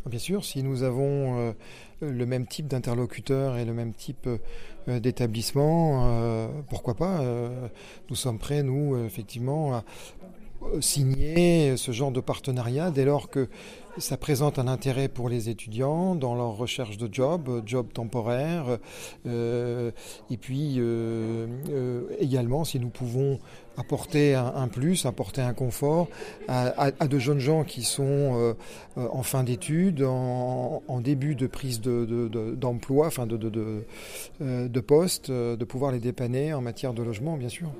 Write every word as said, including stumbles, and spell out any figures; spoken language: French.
Bien sûr, si nous avons euh, le même type d'interlocuteur et le même type euh, d'établissement, euh, pourquoi pas, euh, nous sommes prêts, nous, euh, effectivement, à signer ce genre de partenariat dès lors que ça présente un intérêt pour les étudiants dans leur recherche de job, job temporaire, euh, et puis euh, euh, également si nous pouvons apporter un, un plus, apporter un confort à, à, à de jeunes gens qui sont euh, en fin d'études, en, en début de prise de, de, de, d'emploi, enfin de, de, de, de poste, de pouvoir les dépanner en matière de logement, bien sûr.